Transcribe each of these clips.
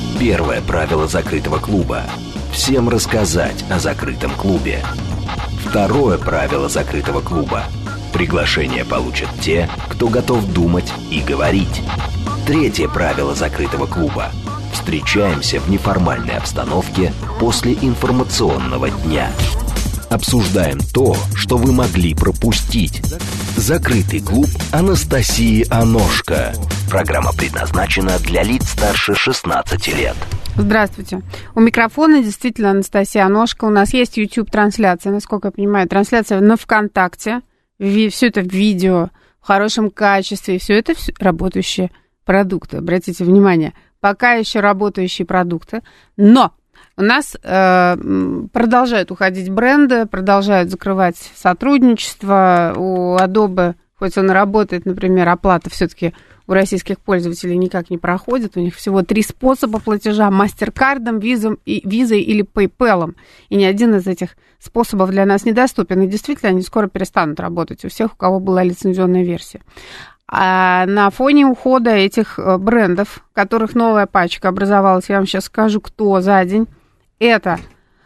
Первое правило закрытого клуба – всем рассказать о закрытом клубе. Второе правило закрытого клуба – приглашение получат те, кто готов думать и говорить. Третье правило закрытого клуба – встречаемся в неформальной обстановке после информационного дня. Обсуждаем то, что вы могли пропустить. Закрытый клуб Анастасии Аношко. Программа предназначена для лиц старше 16 лет. Здравствуйте. У микрофона действительно Анастасия Аношко. У нас есть YouTube-трансляция, насколько я понимаю, трансляция на ВКонтакте. Все это в видео, в хорошем качестве. Все это работающие продукты. Обратите внимание, пока еще работающие продукты. Но у нас продолжают уходить бренды, продолжают закрывать сотрудничество. У Adobe, хоть он и работает, например, оплата все-таки у российских пользователей никак не проходит. У них всего 3 способа платежа: MasterCard'ом, Visa или PayPal'ом. И ни один из этих способов для нас недоступен. И действительно, они скоро перестанут работать у всех, у кого была лицензионная версия. А на фоне ухода этих брендов, которых новая пачка образовалась, я вам сейчас скажу, кто за день. Это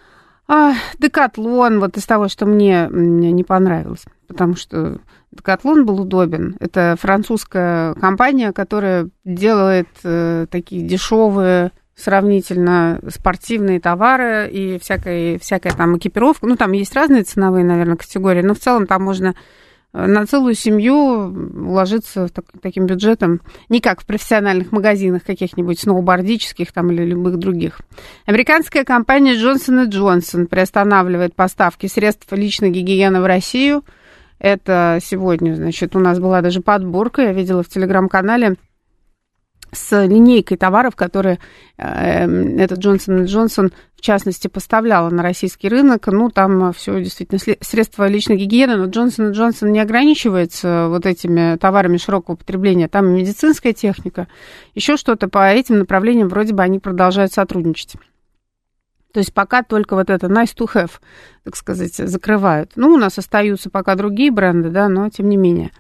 Decathlon, вот из того, что мне не понравилось, потому что Decathlon был удобен. Это французская компания, которая делает такие дешевые, сравнительно спортивные товары и всякая там экипировка. Ну, там есть разные ценовые, наверное, категории, но в целом там можно на целую семью уложиться таким бюджетом, не как в профессиональных магазинах каких-нибудь сноубордических там или любых других. Американская компания Johnson & Johnson приостанавливает поставки средств личной гигиены в Россию. Это сегодня, значит, у нас была даже подборка, я видела в телеграм-канале, с линейкой товаров, которые этот Johnson & Johnson, в частности, поставляла на российский рынок. Ну, там все действительно средства личной гигиены, но Johnson & Johnson не ограничивается вот этими товарами широкого потребления. Там и медицинская техника, еще что-то по этим направлениям вроде бы они продолжают сотрудничать. То есть пока только вот это nice to have, так сказать, закрывают. Ну, у нас остаются пока другие бренды, да, но тем не менее.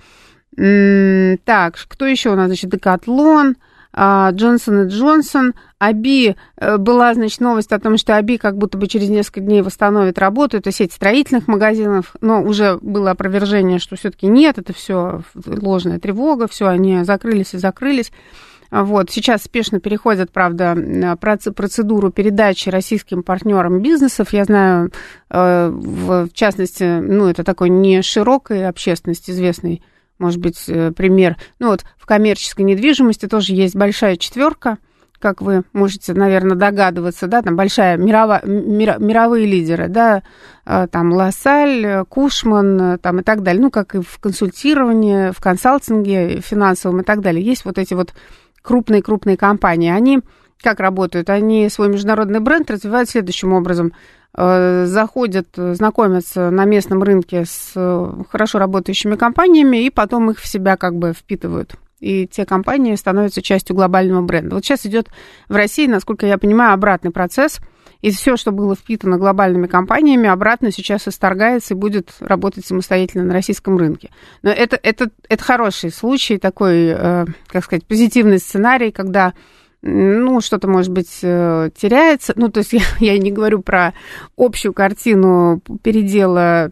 Так, кто еще у нас? Значит, Decathlon, Johnson & Johnson, Аби, была, значит, новость о том, что Аби как будто бы через несколько дней восстановит работу, это сеть строительных магазинов, но уже было опровержение, что все-таки нет, это все ложная тревога, все, они закрылись и закрылись. Вот, сейчас спешно переходят, правда, процедуру передачи российским партнерам бизнесов. Я знаю, в частности, ну, это такой не широкой общественности известный, может быть, пример. Ну, вот в коммерческой недвижимости тоже есть большая четверка, как вы можете, наверное, догадываться, да, там большая мировые лидеры, да, там Лассаль, Кушман, там и так далее, ну, как и в консультировании, в консалтинге финансовом и так далее. Есть вот эти вот крупные компании. Они как работают? Они свой международный бренд развивают следующим образом. Заходят, знакомятся на местном рынке с хорошо работающими компаниями и потом их в себя как бы впитывают. И те компании становятся частью глобального бренда. Вот сейчас идет в России, насколько я понимаю, обратный процесс. И все, что было впитано глобальными компаниями, обратно сейчас исторгается и будет работать самостоятельно на российском рынке. Но это хороший случай, такой, как сказать, позитивный сценарий, когда, ну, что-то, может быть, теряется. Ну, то есть я не говорю про общую картину передела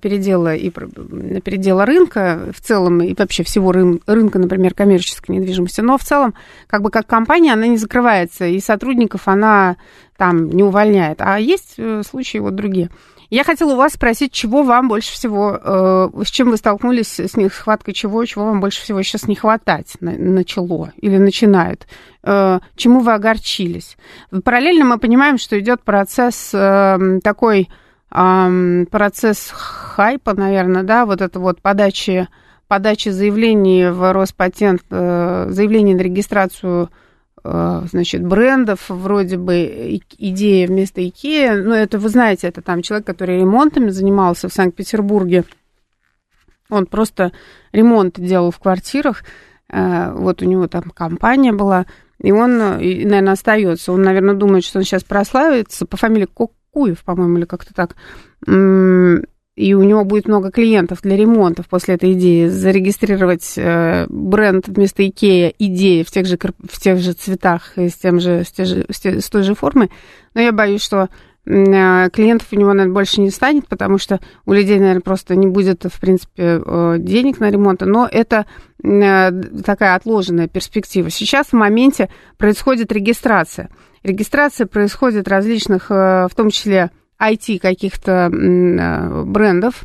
рынка в целом и вообще всего рынка, например, коммерческой недвижимости, но в целом, как бы как компания, она не закрывается, и сотрудников она там не увольняет. А есть случаи вот другие. Я хотела у вас спросить, чего вам больше всего, с чем вы столкнулись с нехваткой чего вам больше всего сейчас не хватать начало или начинает, чему вы огорчились. Параллельно мы понимаем, что идет процесс такой, процесс хайпа, наверное, да, вот это вот подачи заявлений в Роспатент, заявлений на регистрацию, значит, брендов, вроде бы идея вместо Икеа, ну, это, вы знаете, это там человек, который ремонтами занимался в Санкт-Петербурге, он просто ремонт делал в квартирах, вот у него там компания была, и он, наверное, остается, он, наверное, думает, что он сейчас прославится, по фамилии Кокуев, по-моему, или как-то так, и у него будет много клиентов для ремонтов после этой идеи, зарегистрировать бренд вместо Икея, идея в тех же цветах и с той же формой. Но я боюсь, что клиентов у него, наверное, больше не станет, потому что у людей, наверное, просто не будет, в принципе, денег на ремонт. Но это такая отложенная перспектива. Сейчас в моменте происходит регистрация. Регистрация происходит различных, в том числе IT каких-то брендов.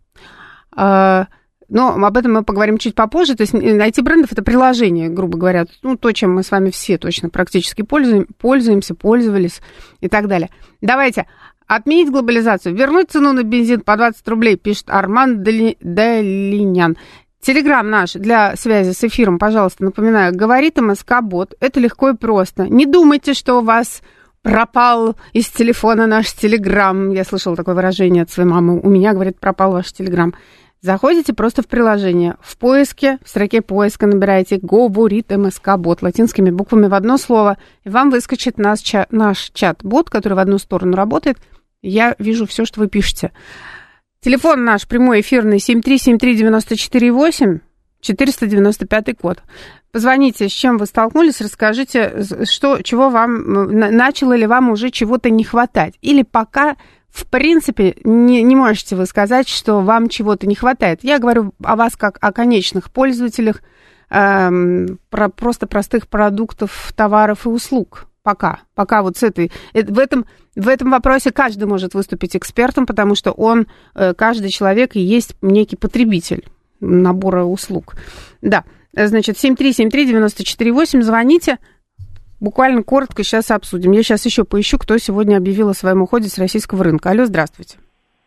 Но об этом мы поговорим чуть попозже. То есть IT-брендов – это приложение, грубо говоря, ну, то, чем мы с вами все точно практически пользуемся, пользовались и так далее. Давайте отменить глобализацию, вернуть цену на бензин по 20 рублей, пишет Арман Долинян. Телеграм наш для связи с эфиром, пожалуйста, напоминаю, говорит МСК-бот. Это легко и просто. Не думайте, что у вас пропал из телефона наш Телеграм. Я слышала такое выражение от своей мамы. У меня, говорит, пропал ваш Телеграм. Заходите просто в приложение. В поиске, в строке поиска набираете «Говорит МСК-бот» латинскими буквами в одно слово, и вам выскочит наш чат-бот, который в одну сторону работает. Я вижу все, что вы пишете. Телефон наш прямой эфирный 7373948, 495 код. Позвоните, с чем вы столкнулись, расскажите, чего вам, начало ли вам уже чего-то не хватать. Или пока... В принципе, не можете вы сказать, что вам чего-то не хватает. Я говорю о вас как о конечных пользователях просто простых продуктов, товаров и услуг. Пока вот с этой... В этом вопросе каждый может выступить экспертом, потому что каждый человек и есть некий потребитель набора услуг. Да, значит, 7373948, звоните. Буквально коротко сейчас обсудим. Я сейчас еще поищу, кто сегодня объявил о своем уходе с российского рынка. Алло, здравствуйте.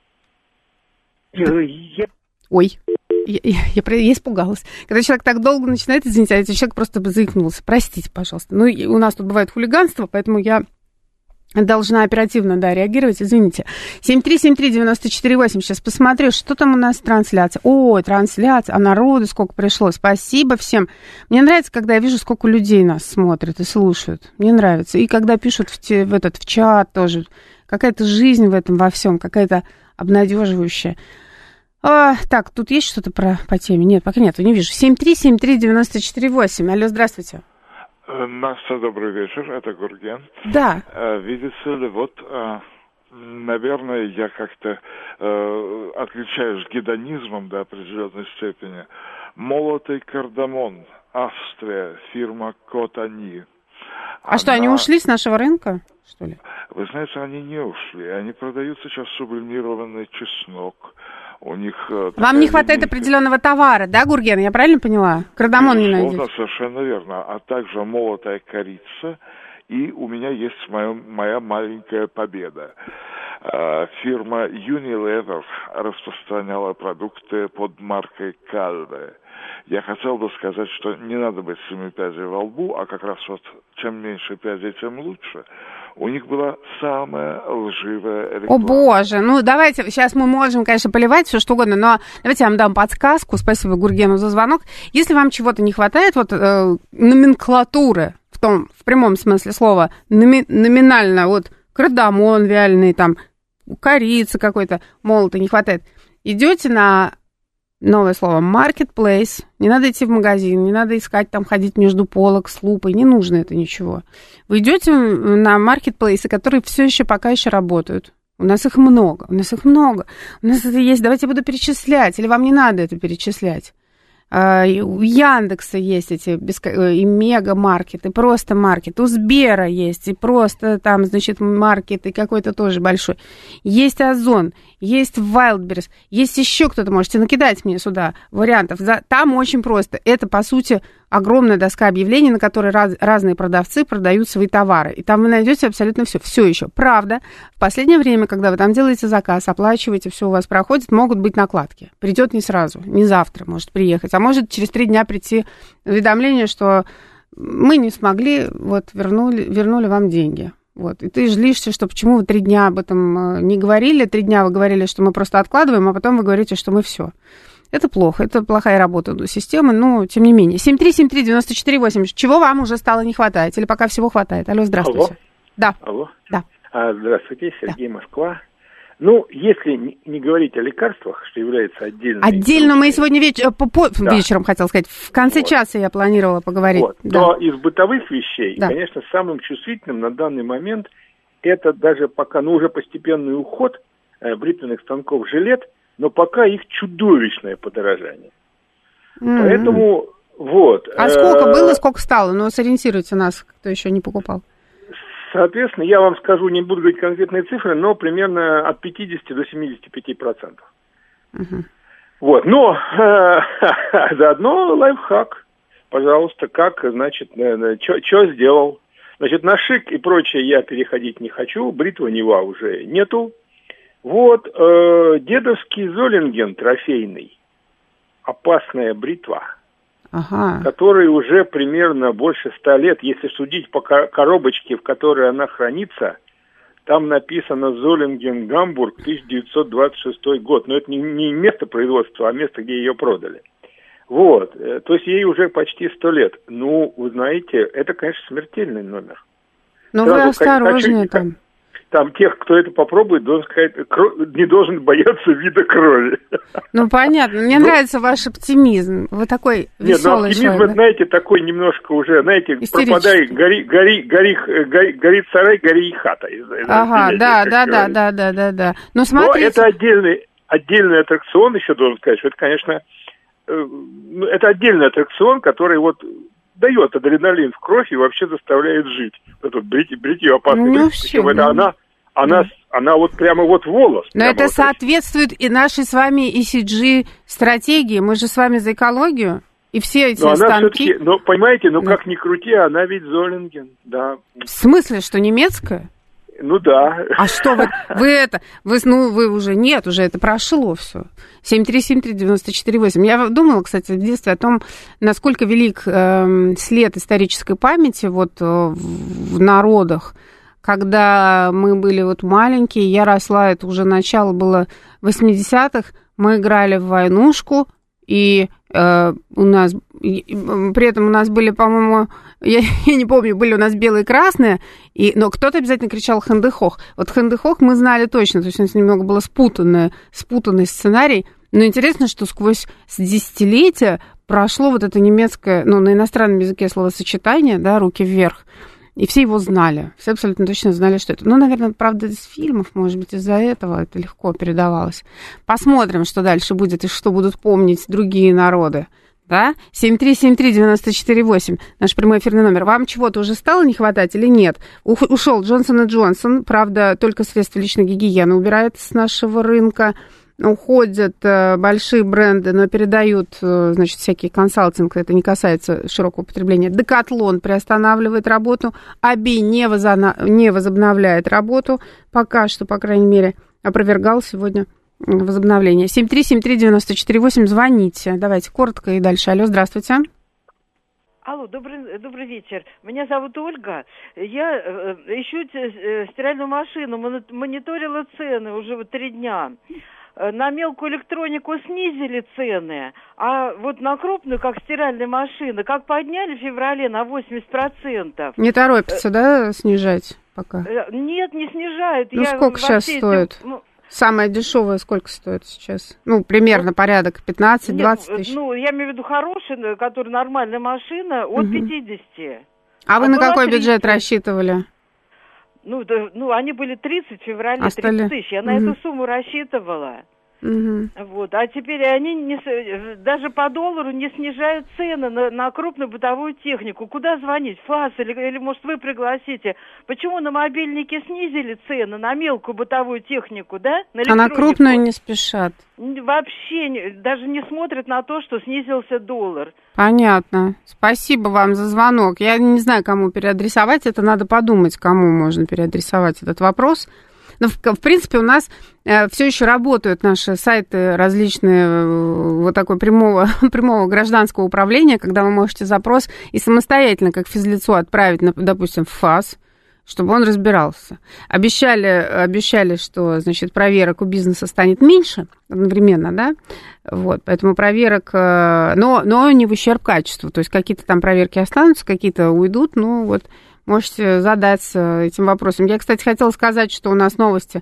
Ой, я испугалась. Когда человек так долго начинает, извините, а этот человек просто заикнулся. Простите, пожалуйста. Ну, у нас тут бывает хулиганство, поэтому я должна оперативно, реагировать, извините. 7373948, сейчас посмотрю, что там у нас трансляция. Трансляция, а народу сколько пришло. Спасибо всем. Мне нравится, когда я вижу, сколько людей нас смотрят и слушают. Мне нравится. И когда пишут в чат тоже. Какая-то жизнь в этом во всем, какая-то обнадеживающая. Так, тут есть что-то по теме? Нет, пока нет, не вижу. 7373948. Алло, здравствуйте. Настя, добрый вечер, это Гурген. Да. Видите ли, наверное, я как-то отличаюсь гедонизмом до определенной степени. Молотый кардамон, Австрия, фирма Котани. Что, они ушли с нашего рынка, что ли? Вы знаете, они не ушли. Они продают сейчас сублимированный чеснок. У них вам не хватает определенного товара, да, Гурген? Я правильно поняла? Кардамон не найдете. Совершенно верно. А также молотая корица. И у меня есть моя маленькая победа. Фирма Unilever распространяла продукты под маркой Calve. Я хотел бы сказать, что не надо быть семи пядей во лбу, а как раз чем меньше пядей, тем лучше. У них была самая лживая реклама. О, боже, давайте, сейчас мы можем, конечно, поливать все что угодно, но давайте я вам дам подсказку, спасибо Гургену за звонок. Если вам чего-то не хватает, номенклатуры, в прямом смысле слова, номинально, кардамон вяленый, корица какой-то, молотый не хватает, идете на... Новое слово marketplace. Не надо идти в магазин, не надо искать ходить между полок с лупой. Не нужно это ничего. Вы идете на маркетплейсы, которые все еще пока еще работают. У нас их много. У нас это есть. Давайте я буду перечислять. Или вам не надо это перечислять? У Яндекса есть эти и мега-маркет, и просто маркет. У Сбера есть, и просто маркет, и какой-то тоже большой. Есть Озон, есть Wildberries, есть еще кто-то, можете накидать мне сюда вариантов. Там очень просто. Это, по сути, огромная доска объявлений, на которой разные продавцы продают свои товары. И там вы найдете абсолютно все еще. Правда, в последнее время, когда вы там делаете заказ, оплачиваете, все у вас проходит, могут быть накладки. Придет не сразу, не завтра может приехать, а может через 3 дня прийти уведомление, что мы не смогли, вернули вам деньги. И ты злишься, что почему вы 3 дня об этом не говорили, 3 дня вы говорили, что мы просто откладываем, а потом вы говорите, что мы все. Это плохо, это плохая работа системы, но тем не менее. 7373948, чего вам уже стало не хватать? Или пока всего хватает? Алло, здравствуйте. Алло. Да. Алло. Да. Здравствуйте, Сергей, Москва. Ну, если не говорить о лекарствах, что является отдельно... Отдельно мы сегодня вечером, хотел сказать, в конце часа я планировала поговорить. То из бытовых вещей, конечно, самым чувствительным на данный момент это даже пока, уже постепенный уход бритвенных станков жилет, но пока их чудовищное подорожание. Поэтому А сколько было, сколько стало? Ну, сориентируйте нас, кто еще не покупал. Соответственно, я вам скажу, не буду говорить конкретные цифры, но примерно от 50 до 75%. Вот, но заодно лайфхак. Пожалуйста, как, значит, что сделал? Значит, на Шик и прочее я переходить не хочу, бритвы Нева уже нету. Вот, дедовский Золинген трофейный, опасная бритва. Которой уже примерно больше 100 лет, если судить по коробочке, в которой она хранится, там написано Золинген Гамбург 1926 год. Но это не место производства, а место, где ее продали. Вот, то есть ей уже почти 100 лет. Ну, вы знаете, это, конечно, смертельный номер. Но вы осторожнее там. Там тех, кто это попробует, должен сказать, не должен бояться вида крови. Ну, понятно. Мне нравится ваш оптимизм. Вы такой веселый человек. Нет, оптимизм, знаете, такой немножко уже, знаете, пропадай, горит сарай, гори и хата. Ага, да. Но смотрите... Но это отдельный аттракцион, еще должен сказать, что это, конечно, это отдельный аттракцион, который вот дает адреналин в кровь и вообще заставляет жить. Это бритье опасное. Это она вот прямо вот волос. Но это вот соответствует и нашей с вами ECG стратегии. Мы же с вами за экологию. И все эти станки... Но, понимаете, как ни крути, она ведь Золинген, да. В смысле, что немецкая? Ну да. А что вы уже нет, уже это прошло все. 7373948. Я думала, кстати, в детстве о том, насколько велик след исторической памяти вот в народах. Когда мы были вот маленькие, я росла, это уже начало было 80-х, мы играли в войнушку, и у нас, при этом у нас были, по-моему, я не помню, были у нас белые и красные, но кто-то обязательно кричал «Хэндехох». Вот «Хэндехох» мы знали точно, то есть у нас немного было спутанный сценарий, но интересно, что сквозь десятилетия прошло вот это немецкое, на иностранном языке словосочетание, да, «руки вверх», и все его знали, все абсолютно точно знали, что это. Наверное, правда, из фильмов, может быть, из-за этого это легко передавалось. Посмотрим, что дальше будет и что будут помнить другие народы. Да? 7373948, наш прямой эфирный номер. Вам чего-то уже стало не хватать или нет? Ушел Джонсон & Джонсон, правда, только средства личной гигиены убирает с нашего рынка. Уходят большие бренды, но передают, значит, всякий консалтинг, это не касается широкого потребления. Декатлон приостанавливает работу, Аби не возобновляет работу, пока что, по крайней мере, опровергал сегодня возобновление. 7373948, звоните, давайте коротко и дальше. Алло, здравствуйте. Алло, добрый вечер. Меня зовут Ольга. Я ищу стиральную машину, мониторила цены уже 3 дня. На мелкую электронику снизили цены, а вот на крупную, как стиральная машина, как подняли в феврале на 80%. Не торопятся, да, снижать пока? Нет, не снижают. Сколько сейчас стоит? Самая дешевая сколько стоит сейчас? Примерно порядок 15-20 тысяч. Я имею в виду хорошая, которая нормальная машина, от 50. А вы на какой бюджет рассчитывали? Они были 30 в феврале, 30 тысяч. Я на эту сумму рассчитывала. Вот. А теперь они даже по доллару не снижают цены на крупную бытовую технику. Куда звонить? ФАС или может, вы пригласите? Почему на мобильнике снизили цены на мелкую бытовую технику, да? А на крупную не спешат? Вообще даже не смотрят на то, что снизился доллар. Понятно. Спасибо вам за звонок. Я не знаю, кому переадресовать это. Надо подумать, кому можно переадресовать этот вопрос. Но, в принципе, у нас все еще работают наши сайты различные вот такой прямого гражданского управления, когда вы можете запрос и самостоятельно, как физлицо, отправить, допустим, в ФАС, чтобы он разбирался. Обещали, что, значит, проверок у бизнеса станет меньше одновременно, да, вот, поэтому проверок, но не в ущерб качеству, то есть какие-то там проверки останутся, какие-то уйдут, можете задаться этим вопросом. Я, кстати, хотела сказать, что у нас новости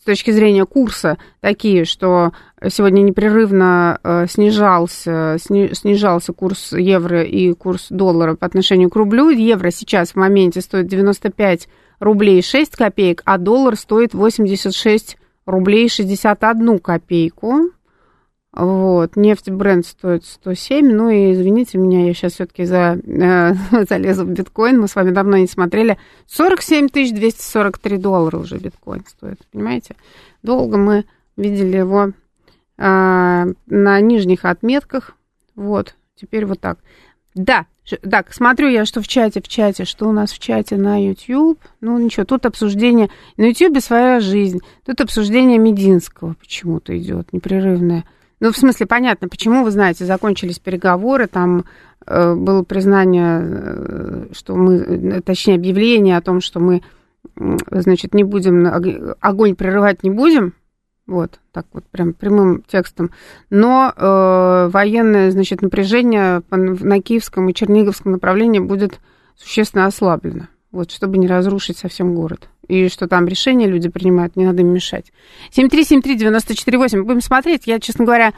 точки зрения курса такие, что сегодня непрерывно снижался курс евро и курс доллара по отношению к рублю. Евро сейчас в моменте стоит 95 рублей 6 копеек, а доллар стоит 86 рублей 61 копейку. Вот, нефть Brent стоит 107, ну и извините меня, я сейчас все-таки залезу в биткоин, мы с вами давно не смотрели, 47 243 доллара уже биткоин стоит, понимаете? Долго мы видели его на нижних отметках, вот, теперь вот так. Да, так, смотрю я, что в чате, что у нас в чате на YouTube, ну ничего, тут обсуждение, на YouTube своя жизнь, тут обсуждение Мединского почему-то идет, непрерывное. Ну, в смысле, понятно, почему, вы знаете, закончились переговоры, там было признание, что мы, точнее, объявление о том, что мы, значит, не будем, огонь прерывать не будем, вот, так вот, прям прямым текстом, но военное, значит, напряжение на Киевском и Черниговском направлении будет существенно ослаблено, вот, чтобы не разрушить совсем город. И что там решения люди принимают, не надо им мешать. 7373948, будем смотреть. Я, честно говоря,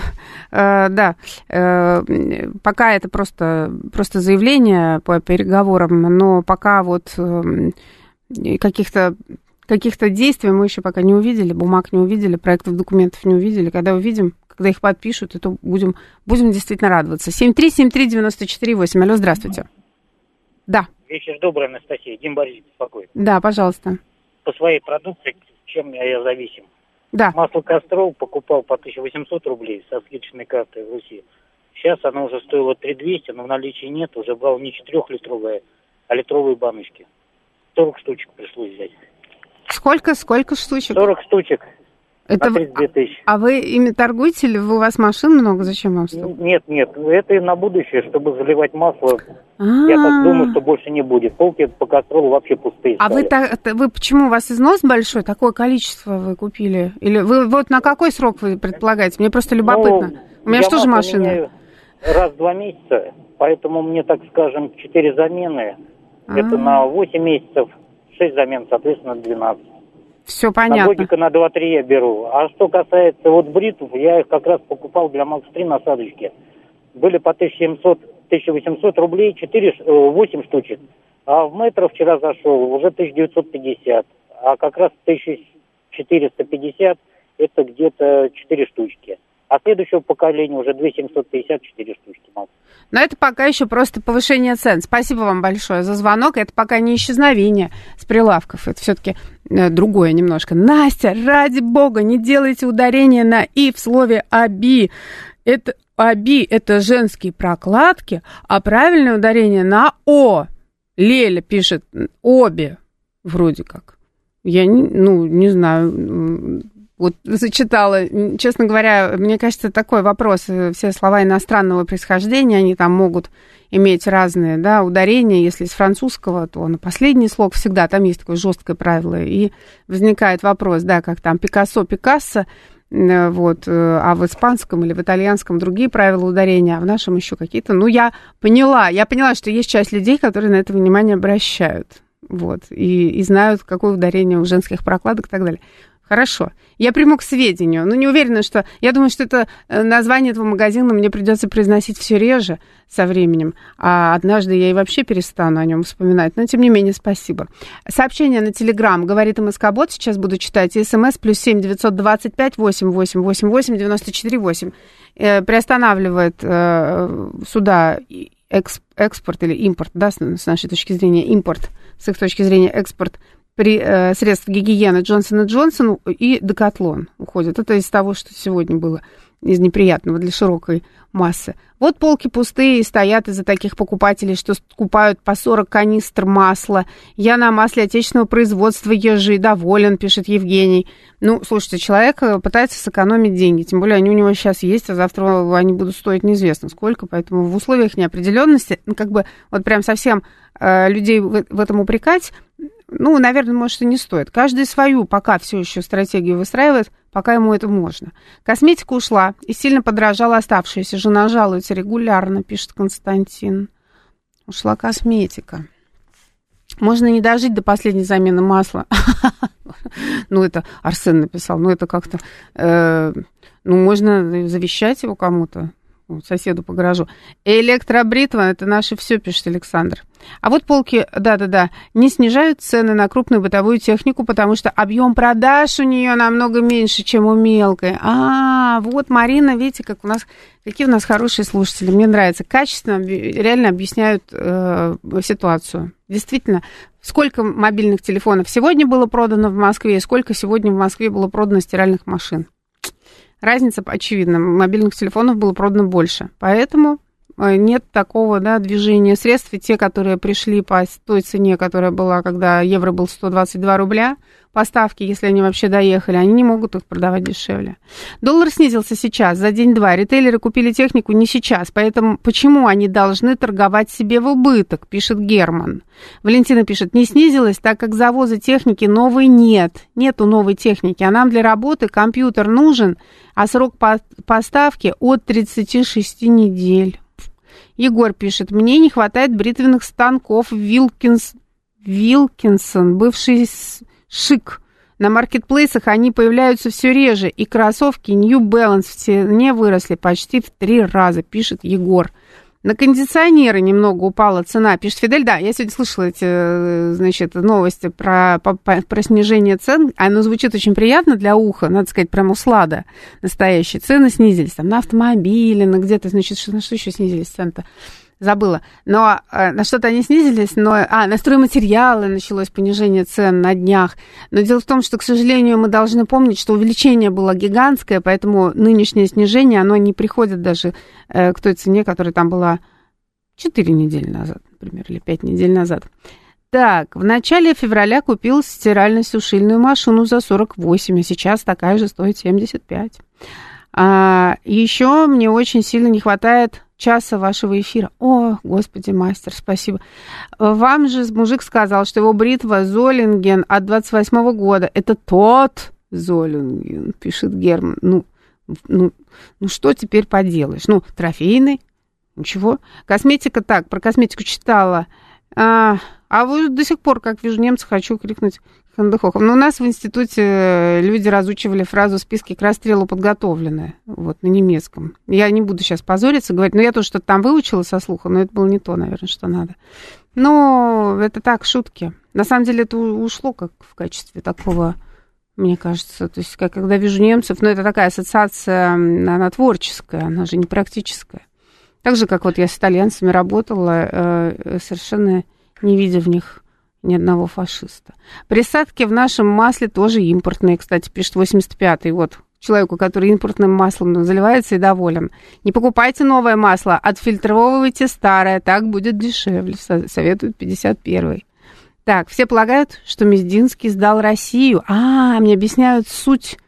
да, пока это просто заявление по переговорам, но пока вот каких-то действий мы еще пока не увидели, бумаг не увидели, проектов, документов не увидели. Когда увидим, когда их подпишут, то будем действительно радоваться. 7373948, алло, здравствуйте. Да. Вечер добрый, Анастасия. Дим Борисович беспокоит. Да, пожалуйста. По своей продукции, чем я зависим. Да. Масло Костров покупал по 1800 рублей со сличной картой в Руси. Сейчас оно уже стоило 3200, но в наличии нет. Уже брал не 4-литровые, а литровые баночки. 40 штучек пришлось взять. Сколько штучек? 40 штучек. Это на 32 тысячи. А вы ими торгуете или у вас машин много? Зачем вам столько? Нет. Это на будущее, чтобы заливать масло. Я так думаю, что больше не будет. Полки по Кострову вообще пустые. А вы почему? У вас износ большой? Такое количество вы купили? Или вы вот на какой срок вы предполагаете? Мне просто любопытно. У меня же тоже машина. Раз в 2 месяца, поэтому мне, так скажем, 4 замены. Это на 8 месяцев, 6 замен, соответственно, 12. Все понятно. На годика на 2-3 я беру. А что касается вот бритв, я их как раз покупал для Макс-3 насадочки. Были по 1700-1800 рублей, 8 штучек. А в метро вчера зашел, уже 1950. А как раз 1450 это где-то 4 штучки. А следующего поколения уже 2750, 4 штучки. Но это пока еще просто повышение цен. Спасибо вам большое за звонок. Это пока не исчезновение с прилавков. Это все-таки другое немножко. Настя, ради бога, не делайте ударение на «и» в слове «оби». Это «оби» — это женские прокладки, а правильное ударение на «о». Леля пишет «обе», вроде как. Я не знаю... Вот зачитала, честно говоря, мне кажется, такой вопрос. Все слова иностранного происхождения, они там могут иметь разные, да, ударения. Если из французского, то на последний слог всегда, там есть такое жесткое правило. И возникает вопрос, да, как там Пикассо, вот, а в испанском или в итальянском другие правила ударения, а в нашем еще какие-то. Ну, я поняла, что есть часть людей, которые на это внимание обращают, вот, и знают, какое ударение у женских прокладок и так далее. Хорошо. Я приму к сведению. Но не уверена, что... Я думаю, что это название этого магазина мне придется произносить все реже со временем. А однажды я и вообще перестану о нем вспоминать. Но, тем не менее, спасибо. Сообщение на Телеграм. Говорит МСК-бот. Сейчас буду читать. СМС +7 925 88 88 94 8. Приостанавливает суда экспорт или импорт, да, с нашей точки зрения, импорт, с их точки зрения, экспорт при средств гигиены Джонсон & Джонсон и Декатлон уходят. Это из того, что сегодня было, из неприятного для широкой массы. Вот полки пустые и стоят из-за таких покупателей, что скупают по 40 канистр масла. Я на масле отечественного производства езжу и доволен, пишет Евгений. Ну, слушайте, человек пытается сэкономить деньги, тем более они у него сейчас есть, а завтра они будут стоить неизвестно сколько, поэтому в условиях неопределенности, как бы вот прям совсем людей в этом упрекать, ну, наверное, может, и не стоит. Каждый свою пока все еще стратегию выстраивает, пока ему это можно. Косметика ушла и сильно подорожала оставшаяся. Жена жалуется регулярно, пишет Константин. Ушла косметика. Можно не дожить до последней замены масла. Ну, это Арсен написал, ну, это как-то... можно завещать его кому-то, соседу по гаражу. Электробритва, это наше все, пишет Александр. А вот полки, да-да-да, не снижают цены на крупную бытовую технику, потому что объем продаж у нее намного меньше, чем у мелкой. Вот, Марина, видите, какие у нас хорошие слушатели. Мне нравится. Качественно, реально объясняют ситуацию. Действительно, сколько мобильных телефонов сегодня было продано в Москве, и сколько сегодня в Москве было продано стиральных машин. Разница очевидна. Мобильных телефонов было продано больше. Поэтому нет такого, движения средств. И те, которые пришли по той цене, которая была, когда евро был 122 рубля, поставки, если они вообще доехали, они не могут их продавать дешевле. Доллар снизился сейчас, за день-два. Ритейлеры купили технику не сейчас, поэтому почему они должны торговать себе в убыток, пишет Герман. Валентина пишет, не снизилась, так как завоза техники новой нет. Нету новой техники, а нам для работы компьютер нужен, а срок поставки от 36 недель. Егор пишет, мне не хватает бритвенных станков Вилкинсон, бывший Шик. На маркетплейсах они появляются все реже, и кроссовки New Balance в цене выросли почти в 3 раза, пишет Егор. На кондиционеры немного упала цена, пишет Фидель. Да, я сегодня слышала эти, новости про снижение цен. Оно звучит очень приятно для уха, надо сказать, прям услада настоящие. Цены снизились, там, на автомобили, на где-то, на что еще снизились цены-то? Забыла. Но на что-то они снизились, на стройматериалы началось понижение цен на днях. Но дело в том, что, к сожалению, мы должны помнить, что увеличение было гигантское, поэтому нынешнее снижение, оно не приходит даже к той цене, которая там была 4 недели назад, например, или 5 недель назад. Так, в начале февраля купил стирально-сушильную машину за 48, а сейчас такая же стоит 75. Еще мне очень сильно не хватает часа вашего эфира. О, господи, мастер, спасибо. Вам же мужик сказал, что его бритва Золинген от 28-го года. Это тот Золинген, пишет Герман. Ну, что теперь поделаешь? Трофейный, ничего. Косметика, так, про косметику читала. А вы до сих пор, как вижу немца, хочу крикнуть Хандехохом. Но у нас в институте люди разучивали фразу «списки к расстрелу подготовлены», на немецком. Я не буду сейчас позориться, говорить, я тоже что-то там выучила со слуха, но это было не то, наверное, что надо. Но это так, шутки. На самом деле это ушло как в качестве такого, мне кажется, то есть когда вижу немцев, это такая ассоциация, она творческая, она же не практическая. Так же, как я с итальянцами работала, совершенно не видя в них ни одного фашиста. Присадки в нашем масле тоже импортные, кстати, пишет 85-й. Человеку, который импортным маслом заливается и доволен. Не покупайте новое масло, отфильтровывайте старое, так будет дешевле, советует 51-й. Так, все полагают, что Мединский сдал Россию. Мне объясняют суть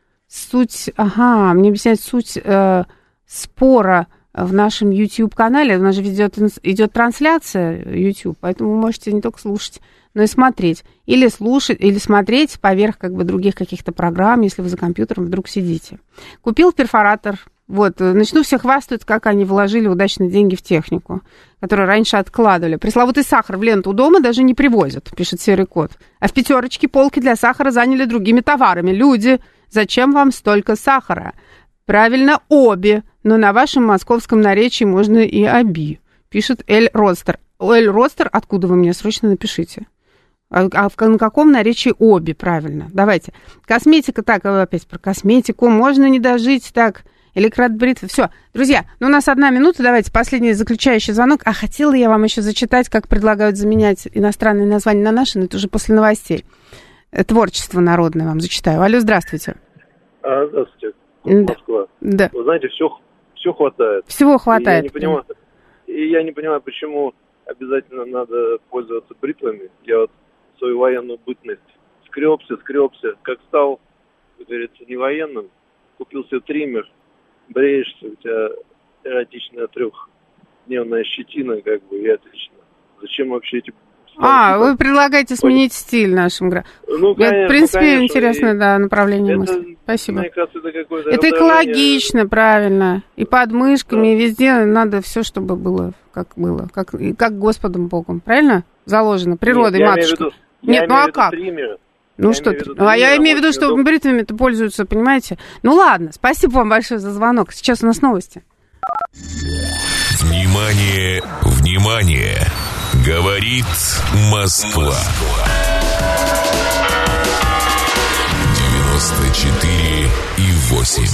спора в нашем YouTube-канале. У нас же идет трансляция YouTube, поэтому вы можете не только слушать, но и смотреть. Или слушать, или смотреть поверх других каких-то программ, если вы за компьютером вдруг сидите. Купил перфоратор. Начну все хвастать, как они вложили удачно деньги в технику, которую раньше откладывали. Пресловутый сахар в ленту у дома даже не привозят, пишет Серый кот. А в пятерочке полки для сахара заняли другими товарами. Люди, зачем вам столько сахара? Правильно, обе. Но на вашем московском наречии можно и оби, пишет Эль Ростер. Эль Ростер, откуда вы мне срочно напишите? На каком наречии обе, правильно? Давайте. Косметика, так, опять про косметику. Можно не дожить, так, электродбритва. Все, друзья, у нас 1 минута, давайте последний заключающий звонок. Хотела я вам еще зачитать, как предлагают заменять иностранные названия на наши, но это уже после новостей. Творчество народное вам зачитаю. Алло, здравствуйте. Здравствуйте. Москва. Да. Вы знаете, все хватает. Всего хватает. И я не понимаю, почему обязательно надо пользоваться бритвами. Я свою военную бытность скребся, как стал, как говорится, не военным, купил себе триммер, бреешься, у тебя эротичная 3-дневная щетина, и отлично. Зачем вообще эти... вы предлагаете сменить стиль нашим гражданам. В принципе, интересное направление мысли. Спасибо. Мне кажется, это экологично, правильно. И под мышками, и везде надо все, чтобы было, как Господом Богом. Правильно? Заложено. Природой, матушкой. Нет, как? Ну что ты? Я имею в виду, что бритвами-то пользуются, понимаете? Ну ладно, спасибо вам большое за звонок. Сейчас у нас новости. Внимание, внимание! Говорит Москва. 94,8.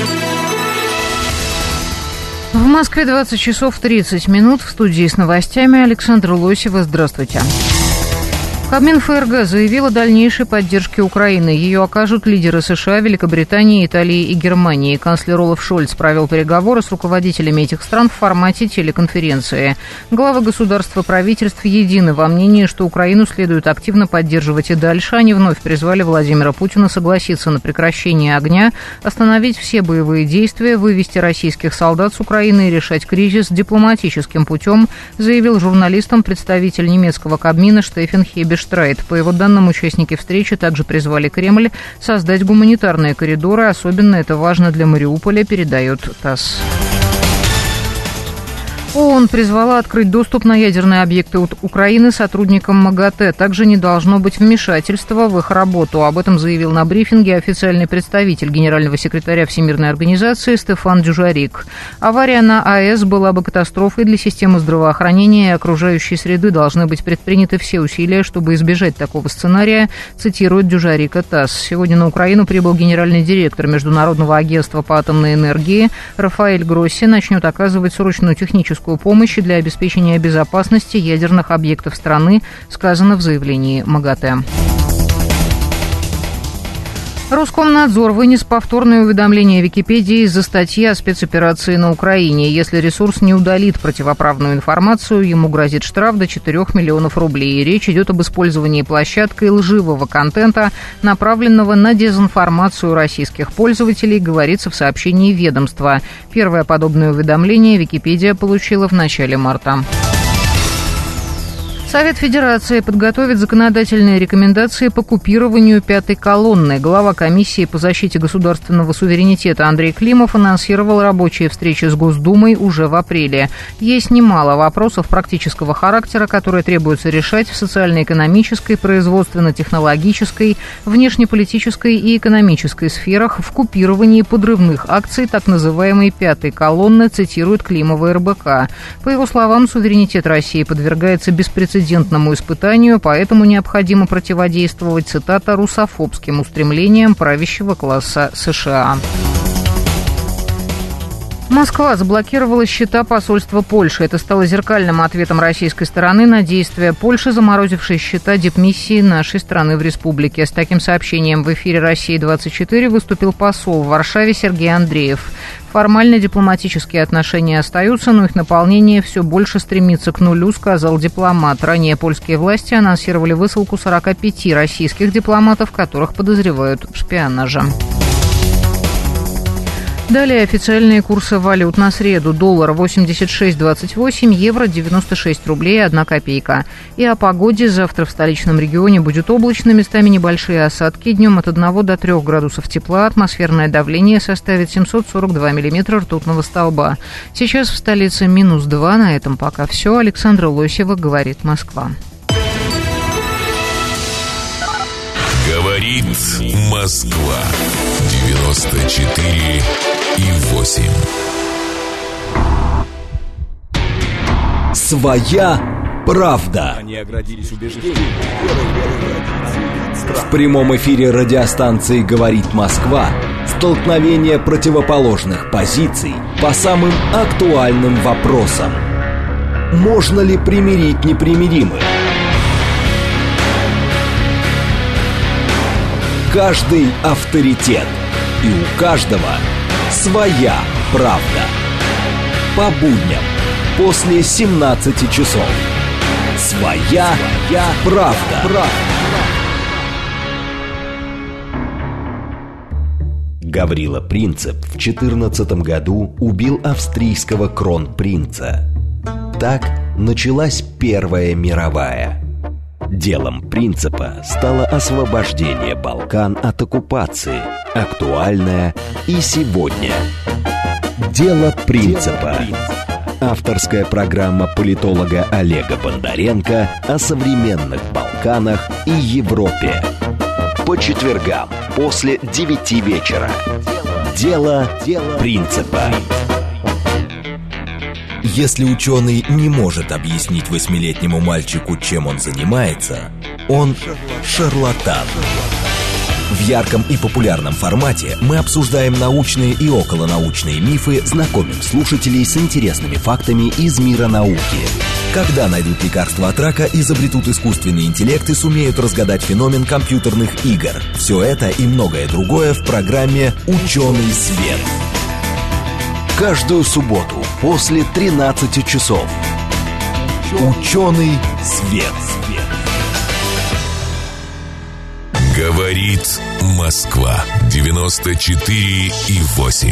В Москве 20 часов 30 минут. В студии с новостями Александра Лосева. Здравствуйте. Кабмин ФРГ заявил о дальнейшей поддержке Украины. Ее окажут лидеры США, Великобритании, Италии и Германии. Канцлер Олаф Шольц провел переговоры с руководителями этих стран в формате телеконференции. Главы государств и правительств едины во мнении, что Украину следует активно поддерживать и дальше. Они вновь призвали Владимира Путина согласиться на прекращение огня, остановить все боевые действия, вывести российских солдат с Украины и решать кризис дипломатическим путем, заявил журналистам представитель немецкого Кабмина Штефан Хебештрайт. По его данным, участники встречи также призвали Кремль создать гуманитарные коридоры. Особенно это важно для Мариуполя, передает ТАСС. ООН призвала открыть доступ на ядерные объекты Украины сотрудникам МАГАТЭ. Также не должно быть вмешательства в их работу. Об этом заявил на брифинге официальный представитель генерального секретаря Всемирной организации Стефан Дюжарик. Авария на АЭС была бы катастрофой для системы здравоохранения и окружающей среды. Должны быть предприняты все усилия, чтобы избежать такого сценария, цитирует Дюжарика ТАСС. Сегодня на Украину прибыл генеральный директор Международного агентства по атомной энергии Рафаэль Гросси. Начнет оказывать срочную техническую помощь для обеспечения безопасности ядерных объектов страны, сказано в заявлении МАГАТЭ. Роскомнадзор вынес повторное уведомление Википедии из-за статьи о спецоперации на Украине. Если ресурс не удалит противоправную информацию, ему грозит штраф до 4 миллионов рублей. Речь идет об использовании площадкой лживого контента, направленного на дезинформацию российских пользователей, говорится в сообщении ведомства. Первое подобное уведомление Википедия получила в начале марта. Совет Федерации подготовит законодательные рекомендации по купированию пятой колонны. Глава комиссии по защите государственного суверенитета Андрей Климов анонсировал рабочие встречи с Госдумой уже в апреле. Есть немало вопросов практического характера, которые требуется решать в социально-экономической, производственно-технологической, внешнеполитической и экономической сферах в купировании подрывных акций так называемой пятой колонны, цитирует Климова РБК. По его словам, суверенитет России подвергается беспрецедентному испытанию, поэтому необходимо противодействовать, цитата, русофобским устремлениям правящего класса США. Москва заблокировала счета посольства Польши. Это стало зеркальным ответом российской стороны на действия Польши, заморозившей счета дипмиссии нашей страны в республике. С таким сообщением в эфире «России-24» выступил посол в Варшаве Сергей Андреев. Формально дипломатические отношения остаются, но их наполнение все больше стремится к нулю, сказал дипломат. Ранее польские власти анонсировали высылку 45 российских дипломатов, которых подозревают в шпионаже. Далее официальные курсы валют на среду. Доллар 86.28, евро 96 рублей 1 копейка. И о погоде. Завтра в столичном регионе будет облачно, местами небольшие осадки. Днем от 1 до 3 градусов тепла. Атмосферное давление составит 742 миллиметра ртутного столба. Сейчас в столице -2. На этом пока все. Александра Лосева, говорит Москва. Говорит Москва. 94,8. Своя правда. В прямом эфире радиостанции «Говорит Москва» столкновение противоположных позиций по самым актуальным вопросам. Можно ли примирить непримиримых? Каждый авторитет, и у каждого своя правда. По будням после 17 часов. Своя правда. Гаврила Принцип в 14 году убил австрийского кронпринца. Так началась Первая мировая. Делом Принципа стало освобождение Балкан от оккупации, актуальное и сегодня. Дело Принципа. Авторская программа политолога Олега Бондаренко о современных Балканах и Европе. по четвергам после 9 вечера. Дело принципа. Если ученый не может объяснить 8-летнему мальчику, чем он занимается, он шарлатан. В ярком и популярном формате мы обсуждаем научные и околонаучные мифы, знакомим слушателей с интересными фактами из мира науки. Когда найдут лекарство от рака, изобретут искусственный интеллект и сумеют разгадать феномен компьютерных игр. Все это и многое другое в программе «Ученый свет». Каждую субботу после 13 часов. «Ученый свет». Говорит Москва 94,8.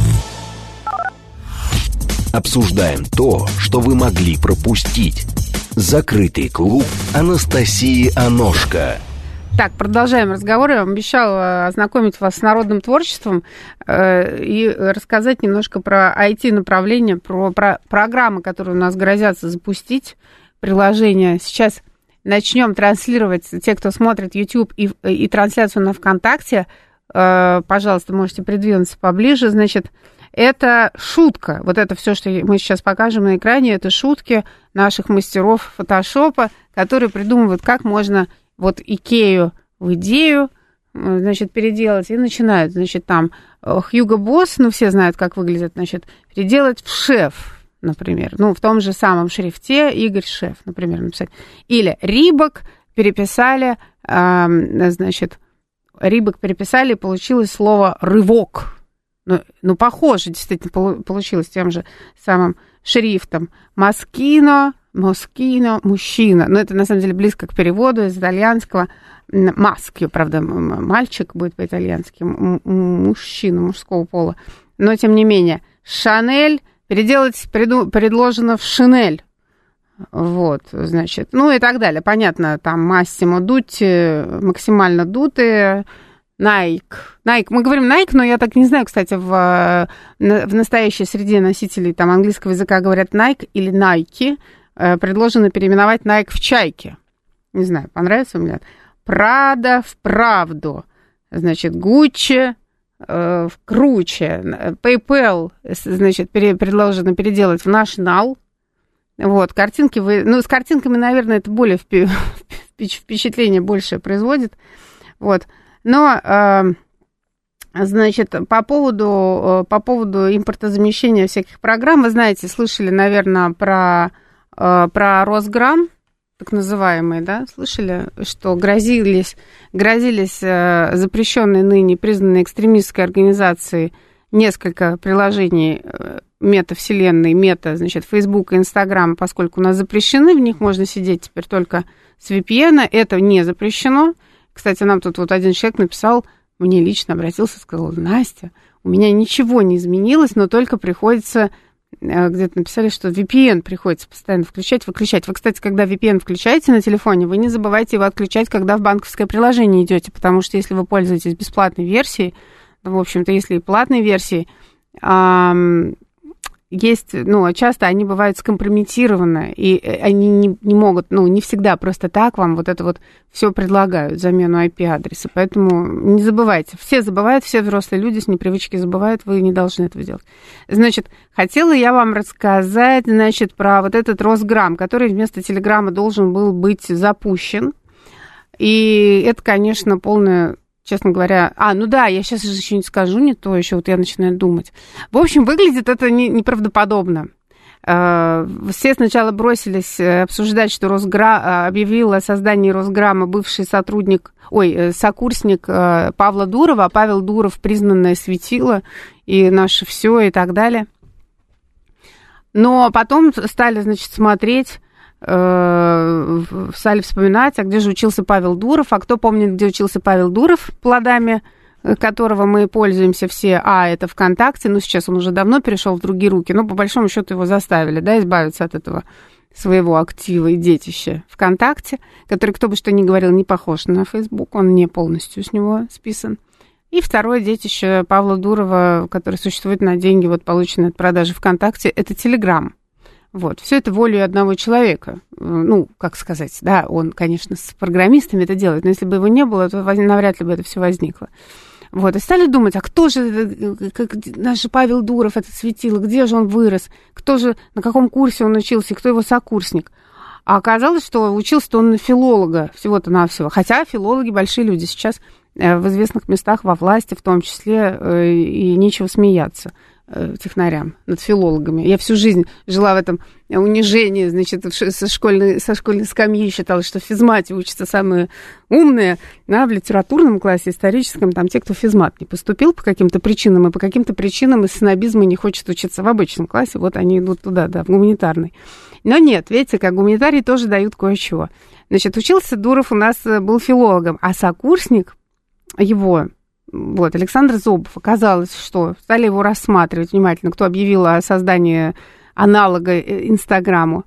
Обсуждаем то, что вы могли пропустить. Закрытый клуб Анастасии Аношко. Так, продолжаем разговор. Я вам обещала ознакомить вас с народным творчеством и рассказать немножко про IT-направление, про программы, которые у нас грозятся запустить, приложения. Сейчас начнем транслировать, те, кто смотрит YouTube и трансляцию на ВКонтакте, пожалуйста, можете придвинуться поближе. Значит, это шутка. Вот это все, что мы сейчас покажем на экране, это шутки наших мастеров фотошопа, которые придумывают, как можно вот Икею в идею, значит, переделать, и начинают, значит, там Хьюго Босс, ну, все знают, как выглядит, значит, переделать в шеф, например, ну, в том же самом шрифте Игорь Шеф, например, написать. Или Рибок переписали, значит, Рибок переписали, и получилось слово «рывок». Ну, похоже, действительно, получилось тем же самым шрифтом. Москино, мужчина. Но это, на самом деле, близко к переводу из итальянского. Маскио, правда, мальчик будет по-итальянски, мужчина мужского пола. Но, тем не менее, Шанель переделать предложено в Шинель. Вот, значит, ну и так далее. Понятно, там Массимо Дутти, максимально дутые, Nike, мы говорим Nike, но я так не знаю, кстати, в настоящей среде носителей там английского языка говорят Nike или Nike. Предложено переименовать Nike в Чайки. Не знаю, понравится мне. Прада в правду. Значит, Гуччи в круче. PayPal, значит, предложено переделать в National. Вот, картинки с картинками, наверное, это более впечатление большее производит. Вот. Но, значит, по поводу импортозамещения всяких программ, вы знаете, слышали, наверное, про Росграм, так называемые, да, слышали, что грозились запрещенные ныне признанные экстремистской организацией несколько приложений метавселенной, значит, Facebook и Instagram, поскольку у нас запрещены, в них можно сидеть теперь только с VPN, это не запрещено. Кстати, нам тут вот один человек написал, мне лично обратился, сказал: Настя, у меня ничего не изменилось, но только приходится, где-то написали, что VPN приходится постоянно включать, выключать. Вы, кстати, когда VPN включаете на телефоне, вы не забывайте его отключать, когда в банковское приложение идете, потому что если вы пользуетесь бесплатной версией, в общем-то, если и платной версией, есть, часто они бывают скомпрометированы, и они не могут, не всегда просто так вам вот это вот все предлагают, замену IP-адреса. Поэтому не забывайте. Все забывают, все взрослые люди с непривычки забывают, вы не должны этого делать. Значит, хотела я вам рассказать, значит, про вот этот Росграм, который вместо Телеграма должен был быть запущен. И это, конечно, полное... Честно говоря, я сейчас же еще не скажу, не то еще, вот я начинаю думать. В общем, выглядит это неправдоподобно. Все сначала бросились обсуждать, что объявил о создании Росграма бывший сокурсник Павла Дурова, а Павел Дуров признанное светило, и наше все, и так далее. Но потом стали, значит, смотреть... стали вспоминать, а где же учился Павел Дуров, а кто помнит, где учился Павел Дуров, плодами которого мы пользуемся все, это ВКонтакте, сейчас он уже давно перешел в другие руки, но по большому счету его заставили, избавиться от этого своего актива и детища ВКонтакте, который, кто бы что ни говорил, не похож на Facebook, он не полностью с него списан. И второе детище Павла Дурова, которое существует на деньги, полученные от продажи ВКонтакте, это Telegram. Вот, все это волей одного человека. Ну, как сказать, да, он, конечно, с программистами это делает, но если бы его не было, то навряд ли бы это все возникло. Вот, и стали думать, а кто же, как наш Павел Дуров, это светило, где же он вырос, кто же, на каком курсе он учился, кто его сокурсник. А оказалось, что учился-то он на филолога всего-то навсего. Хотя филологи большие люди сейчас в известных местах во власти, в том числе, и нечего смеяться технарям над филологами. Я всю жизнь жила в этом унижении, значит, со школьной скамьи считала, что в физмате учатся самые умные, а в литературном классе, историческом, там те, кто в физмат не поступил по каким-то причинам, и по каким-то причинам из снобизма не хочет учиться в обычном классе, вот они идут туда, да, в гуманитарный. Но нет, видите, как гуманитарии тоже дают кое-чего. Значит, учился Дуров у нас, был филологом, а сокурсник его, вот, Александр Зобов, оказалось, что стали его рассматривать внимательно, кто объявил о создании аналога Инстаграму.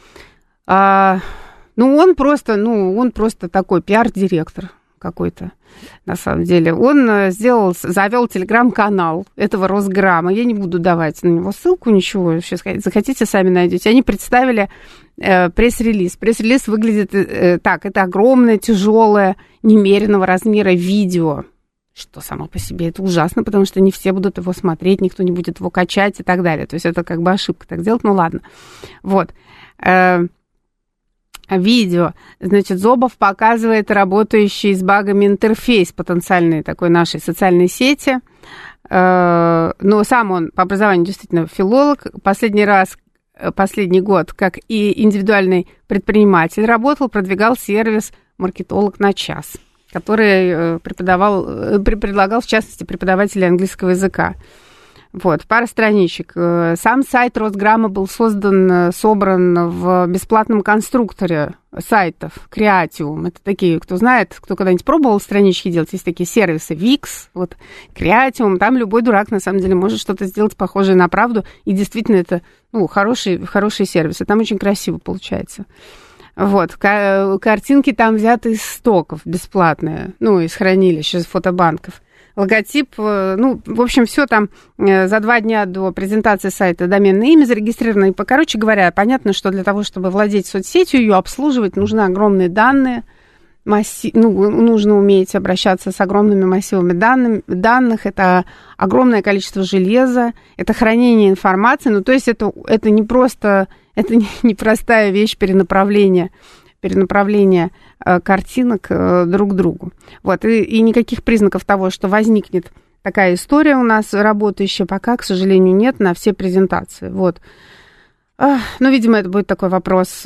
Он просто такой пиар-директор какой-то, на самом деле. Он завел телеграм-канал этого Росграма. Я не буду давать на него ссылку, ничего. Сейчас захотите, сами найдете. Они представили пресс-релиз. Пресс-релиз выглядит так. Это огромное, тяжелое, немеренного размера видео, что само по себе это ужасно, потому что не все будут его смотреть, никто не будет его качать и так далее. То есть это как бы ошибка так делать, ну ладно. Вот. Видео. Значит, Зобов показывает работающий с багами интерфейс потенциальной такой нашей социальной сети. Но сам он по образованию действительно филолог. Последний год, как и индивидуальный предприниматель, работал, продвигал сервис «Маркетолог на час», который предлагал, в частности, преподавателей английского языка. Вот, пара страничек. Сам сайт Росграма был собран в бесплатном конструкторе сайтов Creatium. Это такие, кто знает, кто когда-нибудь пробовал странички делать, есть такие сервисы Wix, вот, Creatium. Там любой дурак, на самом деле, может что-то сделать похожее на правду. И действительно, это хорошие сервисы. Там очень красиво получается. Вот, картинки там взяты из стоков бесплатные, из хранилищ, из фотобанков. Логотип, в общем, все там за 2 дня до презентации сайта доменное имя зарегистрировано. И, короче говоря, понятно, что для того, чтобы владеть соцсетью, ее обслуживать, нужны огромные данные, нужно уметь обращаться с огромными массивами данных, это огромное количество железа, это хранение информации, то есть это не просто, это не простая вещь перенаправления картинок друг к другу. Вот, и никаких признаков того, что возникнет такая история у нас работающая, пока, к сожалению, нет на все презентации. Вот. Видимо, это будет такой вопрос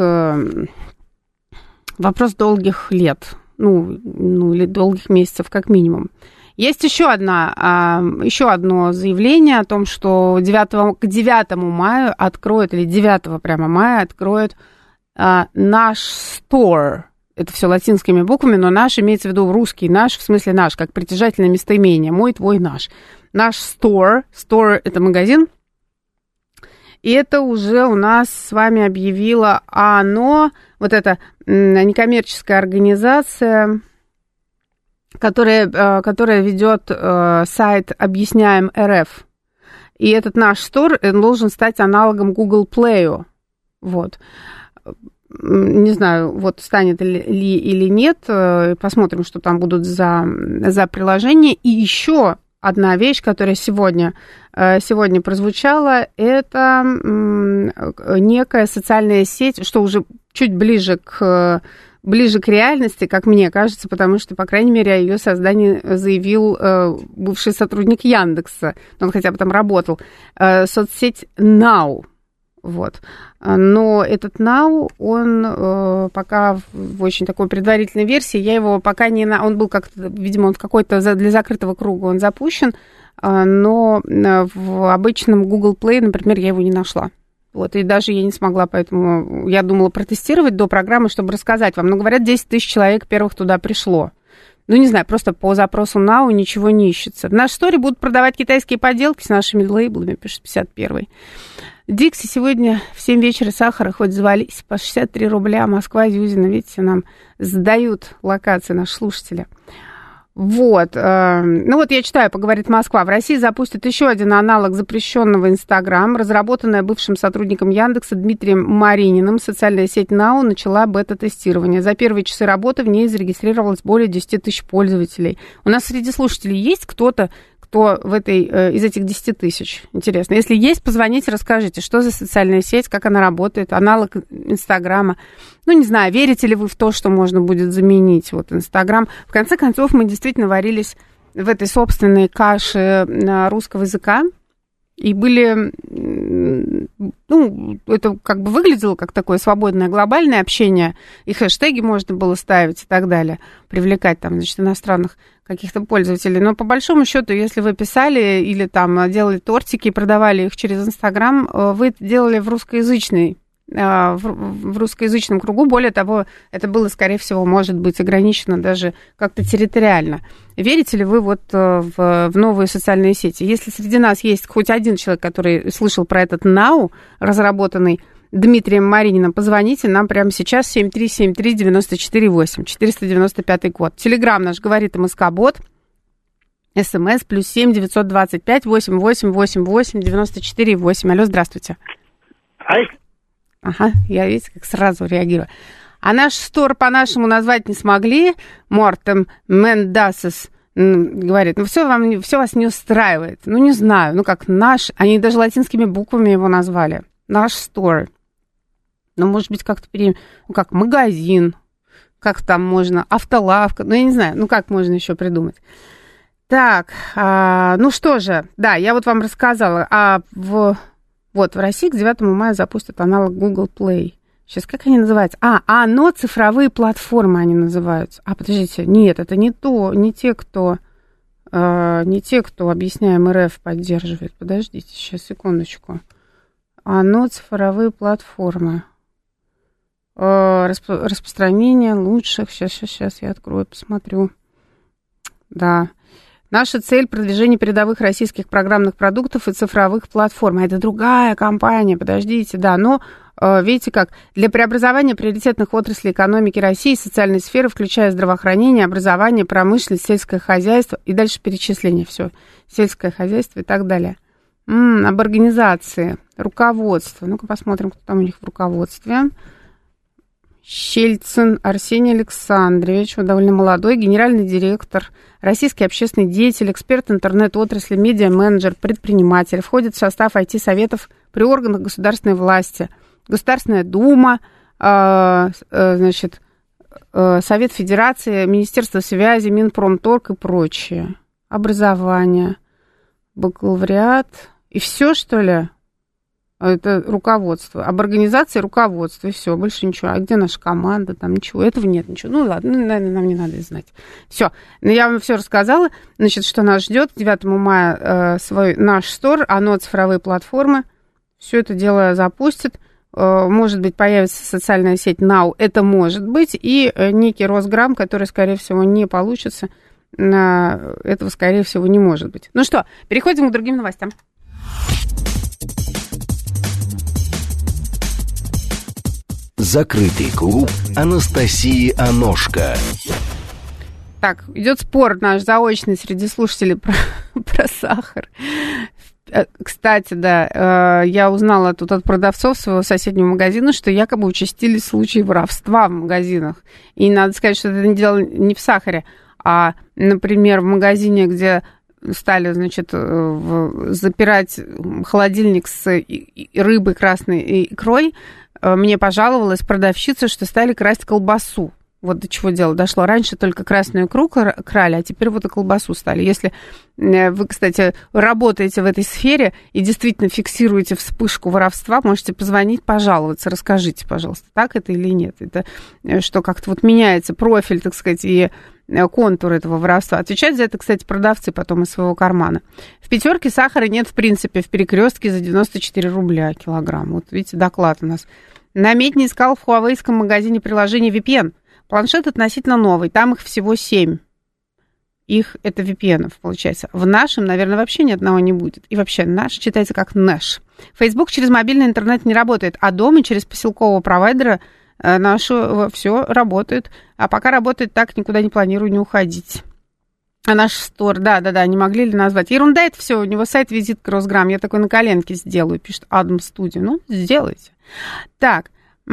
долгих лет, или долгих месяцев, как минимум. Есть еще одно заявление о том, что к 9 мая откроют, или 9 прямо мая откроют наш store. Это все латинскими буквами, но наш имеется в виду русский наш, в смысле наш, как притяжательное местоимение. Мой, твой, наш. Наш store. Store – это магазин. И это уже у нас с вами объявила АНО, вот эта некоммерческая организация, которая ведет сайт «Объясняем РФ». И этот наш store должен стать аналогом Google Play. Вот. Не знаю, вот станет ли или нет. Посмотрим, что там будут за приложение. И еще одна вещь, которая сегодня прозвучала, это некая социальная сеть, что уже чуть ближе к реальности, как мне кажется, потому что, по крайней мере, о ее создании заявил бывший сотрудник Яндекса, он хотя бы там работал, соцсеть Now. Вот. Но этот Now, он пока в очень такой предварительной версии, я его пока он был как-то, видимо, он в какой-то для закрытого круга он запущен, но в обычном Google Play, например, я его не нашла. Вот, и даже я не смогла, поэтому я думала протестировать до программы, чтобы рассказать вам. Но, говорят, 10 тысяч человек первых туда пришло. Не знаю, просто по запросу Now ничего не ищется. В нашей истории будут продавать китайские поделки с нашими лейблами, пишет 51-й. Дикси сегодня в 7 вечера сахара хоть завались по 63 рубля. Москва, Зюзина, видите, нам сдают локации наши слушатели. Вот. Ну вот я читаю, поговорит Москва. В России запустят еще один аналог запрещенного Инстаграм. Разработанная бывшим сотрудником Яндекса Дмитрием Марининым, социальная сеть Now начала бета-тестирование. За первые часы работы в ней зарегистрировалось более 10 тысяч пользователей. У нас среди слушателей есть кто-то, кто в из этих 10 тысяч? Интересно. Если есть, позвоните, расскажите, что за социальная сеть, как она работает, аналог Инстаграма. Ну, не знаю, верите ли вы в то, что можно будет заменить вот Инстаграм. В конце концов, мы действительно варились в этой собственной каше русского языка. И были, ну, это как бы выглядело как такое свободное глобальное общение, и хэштеги можно было ставить и так далее, привлекать там, значит, иностранных каких-то пользователей. Но по большому счету, если вы писали или там делали тортики и продавали их через Инстаграм, вы это делали в русскоязычном кругу. Более того, это было, скорее всего, может быть, ограничено даже как-то территориально. Верите ли вы вот в новые социальные сети? Если среди нас есть хоть один человек, который слышал про этот Now, разработанный Дмитрием Марининым, позвоните нам прямо сейчас 7373948, 495 код. Телеграм наш говорит МСК-бот. СМС +7 925 8888 94 8. Алло, здравствуйте. Ага, я, видите, как сразу реагирую. А наш стор по-нашему назвать не смогли. Мортем Мендасес говорит, ну все вас не устраивает. Ну не знаю, ну как наш, они даже латинскими буквами его назвали. Наш стор. Ну может быть как-то ну как магазин, как там можно, автолавка, ну я не знаю, ну как можно еще придумать. Так, ну что же, да, я вот вам рассказала, вот в России к 9 мая запустят аналог Google Play. Сейчас как они называются? Но цифровые платформы они называются. Подождите, нет, это не те, кто объясняем РФ поддерживает. Подождите, сейчас, секундочку. Цифровые платформы. Распространение лучших. Сейчас я открою, посмотрю. Да. Наша цель – продвижение передовых российских программных продуктов и цифровых платформ. Это другая компания, подождите, да. Но, видите как, для преобразования приоритетных отраслей экономики России и социальной сферы, включая здравоохранение, образование, промышленность, сельское хозяйство, и дальше перечисление, все, сельское хозяйство и так далее. Об организации, руководство. Ну-ка посмотрим, кто там у них в руководстве. Щельцин Арсений Александрович, он довольно молодой, генеральный директор, российский общественный деятель, эксперт интернет-отрасли, медиа-менеджер, предприниматель. Входит в состав IT-советов при органах государственной власти. Государственная Дума, Совет Федерации, Министерство связи, Минпромторг и прочее. Образование, бакалавриат. И все, что ли? Это руководство. Об организации руководства, и все, больше ничего. А где наша команда? Там ничего. Этого нет, ничего. Ну ладно, наверное, нам не надо знать. Все. Я вам все рассказала. Значит, что нас ждет. 9 мая наш стор, цифровые платформы. Все это дело запустит. Может быть, появится социальная сеть Now. Это может быть. И некий Росграм, который, скорее всего, не получится. Этого, скорее всего, не может быть. Ну что, переходим к другим новостям. Закрытый клуб Анастасии Аношко. Так, идет спор наш заочный среди слушателей про сахар. Кстати, да, я узнала тут от продавцов своего соседнего магазина, что якобы участились случаи воровства в магазинах. И надо сказать, что это дело не в сахаре, а, например, в магазине, где стали, значит, запирать холодильник с рыбой красной икрой, мне пожаловалась продавщица, что стали красть колбасу. Вот до чего дело дошло. Раньше только красную икру крали, а теперь вот и колбасу стали. Если вы, кстати, работаете в этой сфере и действительно фиксируете вспышку воровства, можете позвонить, пожаловаться, расскажите, пожалуйста, так это или нет. Это что как-то вот меняется профиль, так сказать, и контур этого воровства. Отвечать за это, кстати, продавцы потом из своего кармана. В пятерке сахара нет, в принципе, в Перекрестке за 94 рубля килограмм. Вот видите, доклад у нас. Наметь искал в хуавейском магазине приложение VPN. Планшет относительно новый, там их всего 7. Их, это VPN-ов, получается. В нашем, наверное, вообще ни одного не будет. И вообще наш читается как Нэш. Facebook через мобильный интернет не работает, а дома через поселкового провайдера нашего все работает. А пока работает так, никуда не планирую не уходить. А наш стор, да, не могли ли назвать? Ерунда это все, у него сайт визитка Росграм, я такой на коленке сделаю, пишет Адам Студио. Ну, сделайте. Так.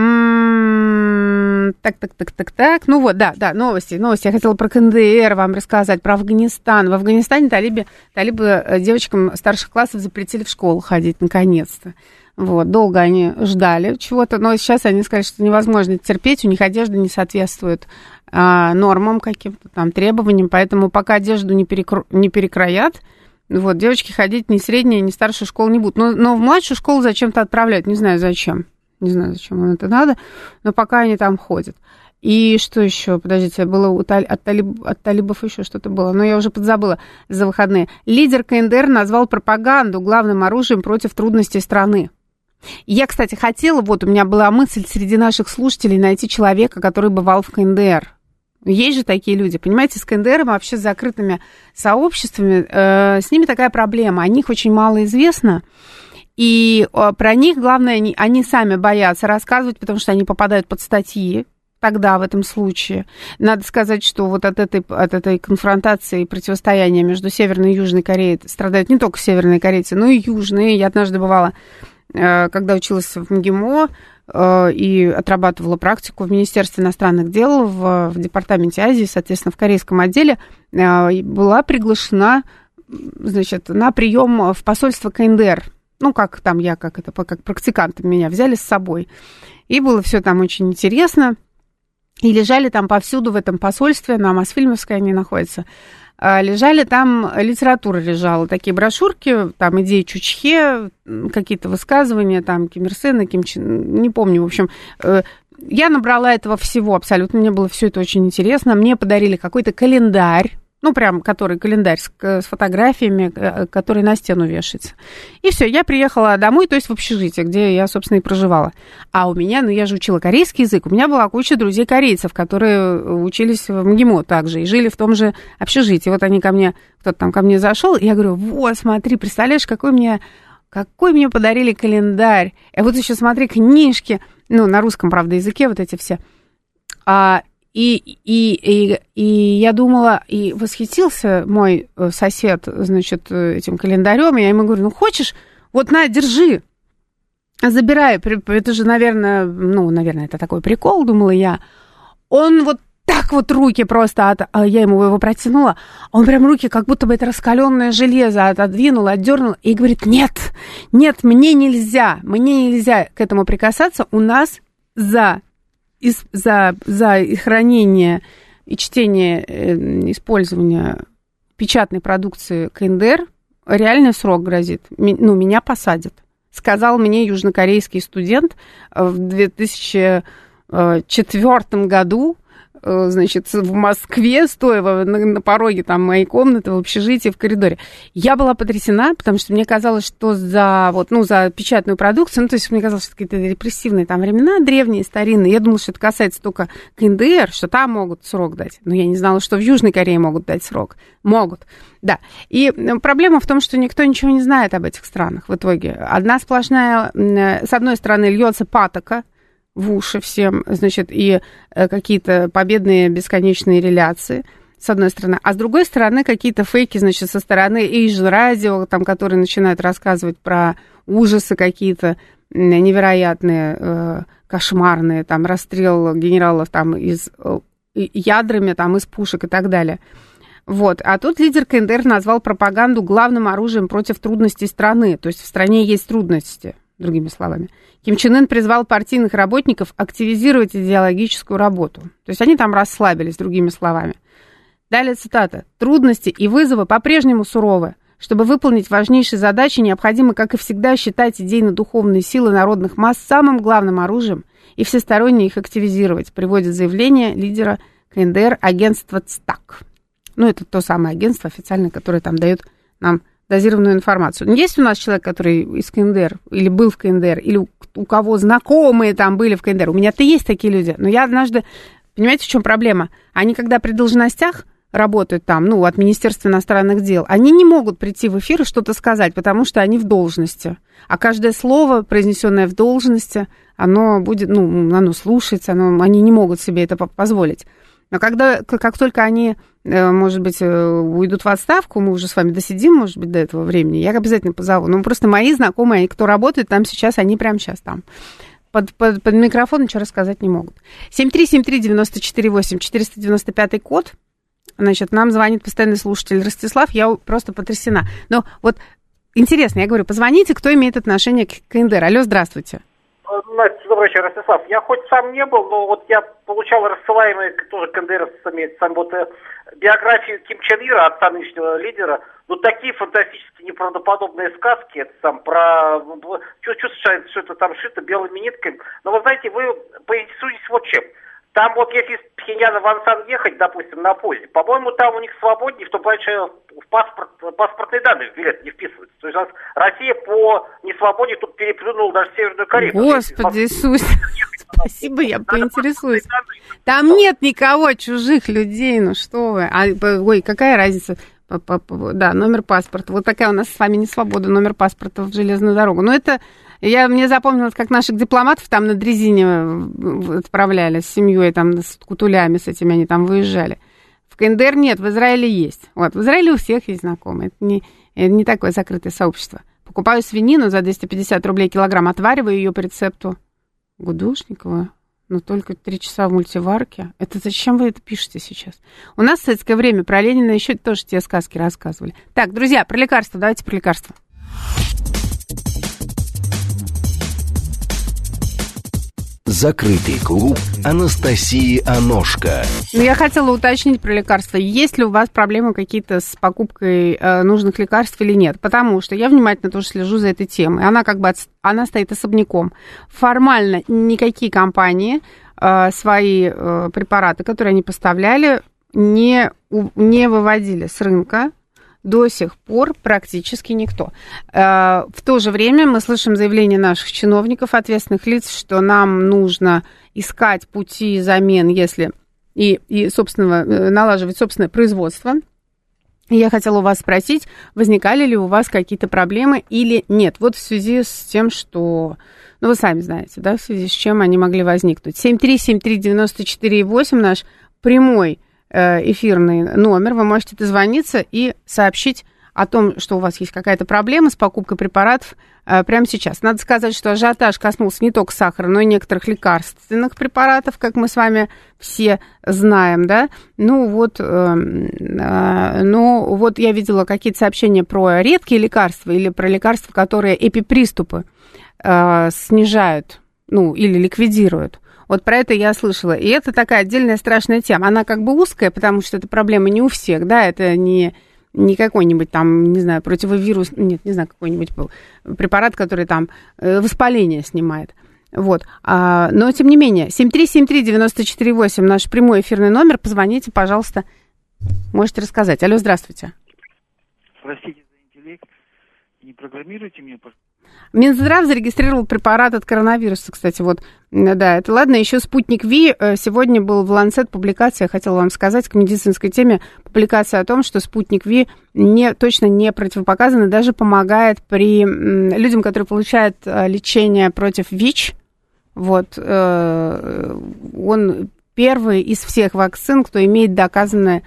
Так. Ну вот, да, новости. Я хотела про КНДР вам рассказать, про Афганистан. В Афганистане талибы девочкам старших классов запретили в школу ходить, наконец-то. Вот, долго они ждали чего-то, но сейчас они сказали, что невозможно терпеть, у них одежда не соответствует нормам каким-то там требованиям, поэтому пока одежду не перекроят, вот, девочки ходить ни средней, ни старшей школы не будут. Но в младшую школу зачем-то отправляют, не знаю, зачем им это надо, но пока они там ходят. И что еще? Подождите, было от талибов еще что-то было, но я уже подзабыла за выходные. Лидер КНДР назвал пропаганду главным оружием против трудностей страны. Я, кстати, хотела, вот у меня была мысль среди наших слушателей найти человека, который бывал в КНДР. Есть же такие люди, понимаете, с КНДР вообще с закрытыми сообществами, с ними такая проблема, о них очень мало известно, и про них, главное, они сами боятся рассказывать, потому что они попадают под статьи. Тогда, в этом случае, надо сказать, что вот от этой конфронтации и противостояния между Северной и Южной Кореей страдают не только северные корейцы, но и южные. Я однажды бывала, когда училась в МГИМО и отрабатывала практику в Министерстве иностранных дел в Департаменте Азии, соответственно, в корейском отделе, была приглашена, значит, на прием в посольство КНДР. Ну, как практикант меня взяли с собой. И было все там очень интересно. И лежали там повсюду в этом посольстве, на Мосфильмовской они находятся, лежали там, литература лежала, такие брошюрки, там идеи Чучхе, какие-то высказывания, там Ким Ир Сена, Ким Чен, не помню, в общем, я набрала этого всего абсолютно, мне было все это очень интересно, мне подарили какой-то календарь, ну, прям, календарь с фотографиями, который на стену вешается. И все, я приехала домой, то есть в общежитие, где я, собственно, и проживала. А у меня, я же учила корейский язык, у меня была куча друзей-корейцев, которые учились в МГИМО также и жили в том же общежитии. Вот они кто-то там ко мне зашел, и я говорю, вот, смотри, представляешь, какой мне подарили календарь. И вот еще смотри, книжки, на русском, правда, языке вот эти все. И я думала, и восхитился мой сосед, значит, этим календарем, и я ему говорю, хочешь, вот на, держи, забирай, это же, наверное, это такой прикол, думала я. Он вот так вот руки просто, я ему его протянула, он прям руки, как будто бы это раскаленное железо отодвинул, отдернул, и говорит, нет, мне нельзя к этому прикасаться, у нас за хранение и чтение, использование печатной продукции КНДР реальный срок грозит. Меня посадят. Сказал мне южнокорейский студент в 2004 году, значит, в Москве, стоя на пороге там моей комнаты, в общежитии, в коридоре. Я была потрясена, потому что мне казалось, что за печатную продукцию, то есть мне казалось, что какие-то репрессивные там времена, древние, старинные, я думала, что это касается только КНДР, что там могут срок дать. Но я не знала, что в Южной Корее могут дать срок. Могут, да. И проблема в том, что никто ничего не знает об этих странах в итоге. Одна сплошная, с одной стороны, льется патока в уши всем, значит, и какие-то победные бесконечные реляции, с одной стороны. А с другой стороны, какие-то фейки, значит, со стороны Asian Radio, там, которые начинают рассказывать про ужасы какие-то невероятные, кошмарные, там, расстрел генералов там ядрами, там, из пушек и так далее. Вот. А тут лидер КНДР назвал пропаганду главным оружием против трудностей страны. То есть в стране есть трудности, другими словами. Ким Чен Ын призвал партийных работников активизировать идеологическую работу. То есть они там расслабились, другими словами. Далее цитата. «Трудности и вызовы по-прежнему суровы. Чтобы выполнить важнейшие задачи, необходимо, как и всегда, считать идейно-духовные силы народных масс самым главным оружием и всесторонне их активизировать», приводит заявление лидера КНДР агентства ЦТАК. Это то самое агентство официальное, которое там дает нам дозированную информацию. Есть у нас человек, который из КНДР, или был в КНДР, или у кого знакомые там были в КНДР. У меня-то есть такие люди. Но я однажды... Понимаете, в чем проблема? Они, когда при должностях работают там, от Министерства иностранных дел, они не могут прийти в эфир и что-то сказать, потому что они в должности. А каждое слово, произнесенное в должности, оно будет, оно слушается, они не могут себе это позволить. Но как только они, может быть, уйдут в отставку, мы уже с вами досидим, может быть, до этого времени, я их обязательно позову. Ну, просто мои знакомые, кто работает там сейчас, они прямо сейчас там. Под микрофон ничего рассказать не могут. 7373948, 495 код. Значит, нам звонит постоянный слушатель Ростислав, я просто потрясена. Но вот интересно, я говорю, позвоните, кто имеет отношение к КНДР. Алло, здравствуйте. Настя, добрый вечер, Ростислав. Я хоть сам не был, но вот я получал рассылаемые тоже КНДРовцами вот биографию Ким Чен Ира, отца нынешнего лидера. Ну, такие фантастически неправдоподобные сказки, это там про... Чувствуется, что это там шито белыми нитками. Но вы знаете, вы поинтересуетесь вот чем. Там вот если из Пхеньяна в Ансан ехать, допустим, на поезде, по-моему, там у них свободнее, в том плане, что в паспортные данные в билет не вписываются. То есть у нас Россия по несвободе тут переплюнула даже Северную Корею. Господи Иисус, спасибо, я поинтересуюсь. Там нет никого, чужих людей, ну что вы. Ой, какая разница? Да, номер паспорта. Вот такая у нас с вами несвобода, номер паспорта в железную дорогу. Но это... Мне запомнилось, как наших дипломатов там на дрезине отправляли с семьей, там, с кутулями с этими, они там выезжали. В КНДР нет, в Израиле есть. Вот, в Израиле у всех есть знакомые. Это не такое закрытое сообщество. Покупаю свинину за 250 рублей килограмм, отвариваю ее по рецепту Гудошникова, но только 3 часа в мультиварке. Это зачем вы это пишете сейчас? У нас в советское время про Ленина еще тоже те сказки рассказывали. Так, друзья, про лекарства, давайте про лекарства. Закрытый клуб Анастасии Аношко. Я хотела уточнить про лекарства. Есть ли у вас проблемы какие-то с покупкой нужных лекарств или нет? Потому что я внимательно тоже слежу за этой темой. Она она стоит особняком. Формально никакие компании свои препараты, которые они поставляли, не выводили с рынка. До сих пор практически никто. В то же время мы слышим заявления наших чиновников, ответственных лиц, что нам нужно искать пути замен, если и собственно, налаживать собственное производство. Я хотела у вас спросить, возникали ли у вас какие-то проблемы или нет? Вот в связи с тем, что... Ну, вы сами знаете, да, в связи с чем они могли возникнуть. 7373948 наш прямой эфирный номер, вы можете дозвониться и сообщить о том, что у вас есть какая-то проблема с покупкой препаратов прямо сейчас. Надо сказать, что ажиотаж коснулся не только сахара, но и некоторых лекарственных препаратов, как мы с вами все знаем, да. Ну вот я видела какие-то сообщения про редкие лекарства или про лекарства, которые эпиприступы снижают, ну, или ликвидируют. Вот про это я слышала. И это такая отдельная страшная тема. Она как бы узкая, потому что эта проблема не у всех, да, это не какой-нибудь там, не знаю, противовирус, нет, не знаю, какой-нибудь препарат, который там воспаление снимает. Вот. Но, тем не менее, 7373948, наш прямой эфирный номер, позвоните, пожалуйста, можете рассказать. Алло, здравствуйте. Простите за интеллект, не программируйте мне, пожалуйста. Минздрав зарегистрировал препарат от коронавируса, кстати, вот, да, это ладно. Еще «Спутник Ви» сегодня был в «Ланцет» публикация, я хотела вам сказать, к медицинской теме, публикация о том, что «Спутник Ви» точно не противопоказан и даже помогает при людям, которые получают лечение против ВИЧ. Вот, он первый из всех вакцин, кто имеет доказанное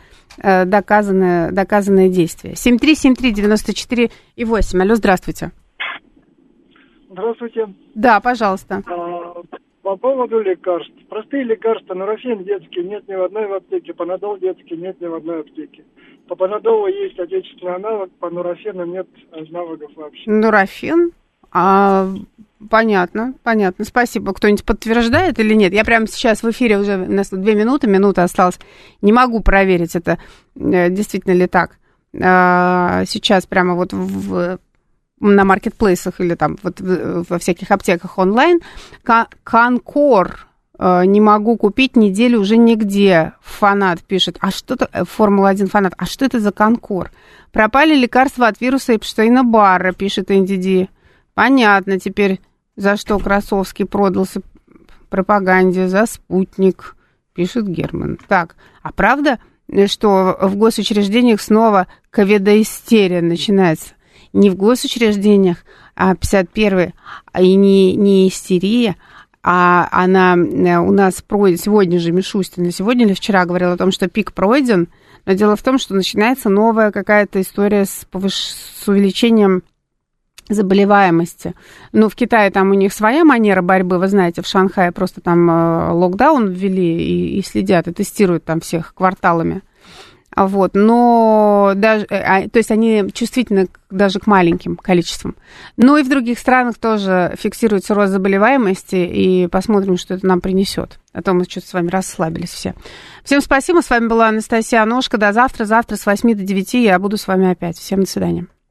действие. 7373948. Алло, здравствуйте. Здравствуйте. Да, пожалуйста. По поводу лекарств. Простые лекарства. Нурофен детский нет ни в одной в аптеке. Панадол детский нет ни в одной аптеке. По панадолу есть отечественный аналог, по нурофену нет аналогов вообще. Нурофен? Понятно. Спасибо. Кто-нибудь подтверждает или нет? Я прямо сейчас в эфире уже, у нас 2 минута осталось. Не могу проверить, это действительно ли так. Сейчас прямо вот на маркетплейсах или там вот во всяких аптеках онлайн. Конкор не могу купить неделю уже нигде. Фанат пишет. А что это? Формула-1 фанат. А что это за Конкор? Пропали лекарства от вируса Эпштейна-Барра, пишет НДД. Понятно теперь, за что Красовский продался пропаганде. За спутник, пишет Герман. Так, а правда, что в госучреждениях снова ковидоистерия начинается? Не в госучреждениях, а 51-й, и не истерия, а она у нас сегодня же, Мишустина, сегодня или вчера говорила о том, что пик пройден, но дело в том, что начинается новая какая-то история с увеличением заболеваемости. Ну, в Китае там у них своя манера борьбы, вы знаете, в Шанхае просто там локдаун ввели и следят, и тестируют там всех кварталами. Вот, но даже, то есть они чувствительны даже к маленьким количествам. Но и в других странах тоже фиксируется рост заболеваемости, и посмотрим, что это нам принесет. А то мы что-то с вами расслабились все. Всем спасибо, с вами была Анастасия Аношко. До завтра. Завтра с 8 до 9 я буду с вами опять. Всем до свидания.